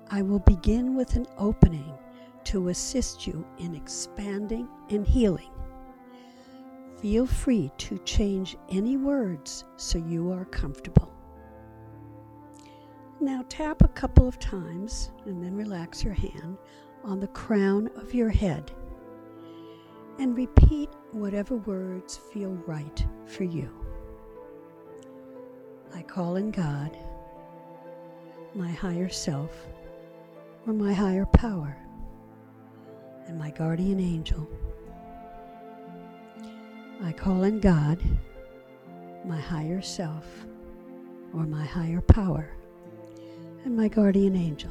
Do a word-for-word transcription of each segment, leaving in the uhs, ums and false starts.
I will begin with an opening to assist you in expanding and healing. Feel free to change any words so you are comfortable. Now tap a couple of times and then relax your hand on the crown of your head and repeat whatever words feel right for you. I call in God, my higher self, or my higher power, and my guardian angel. I call in God, my higher self, or my higher power, and my guardian angel.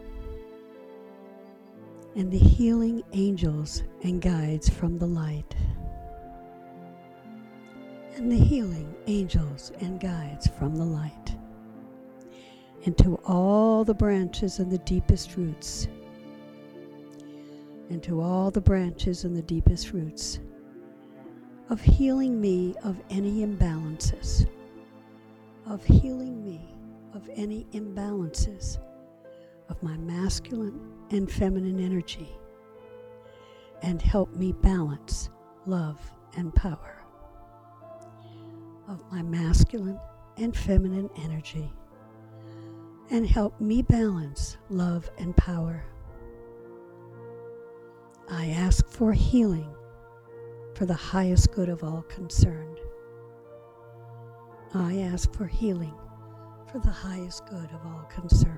And the healing angels and guides from the light. And the healing angels and guides from the light. Into all the branches and the deepest roots. Into all the branches and the deepest roots of healing me of any imbalances. Of healing me of any imbalances of my masculine and feminine energy, and help me balance love and power. Of my masculine and feminine energy, and help me balance love and power. I ask for healing for the highest good of all concerned. I ask for healing for the highest good of all concerned.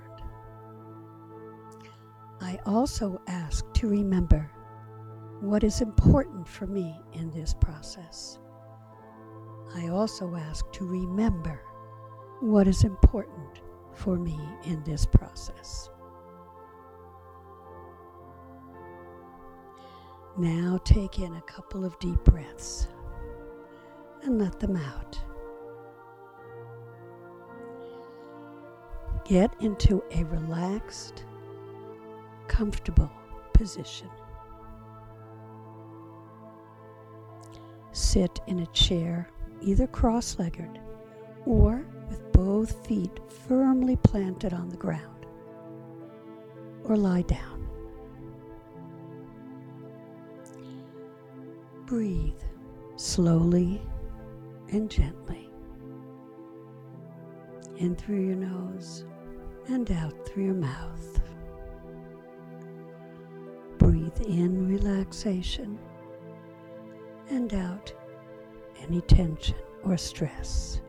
I also ask to remember what is important for me in this process. I also ask to remember what is important for me in this process. Now take in a couple of deep breaths and let them out. Get into a relaxed, comfortable position. Sit in a chair, either cross-legged or with both feet firmly planted on the ground, or lie down. Breathe slowly and gently, in through your nose and out through your mouth. Breathe in relaxation and out any tension or stress.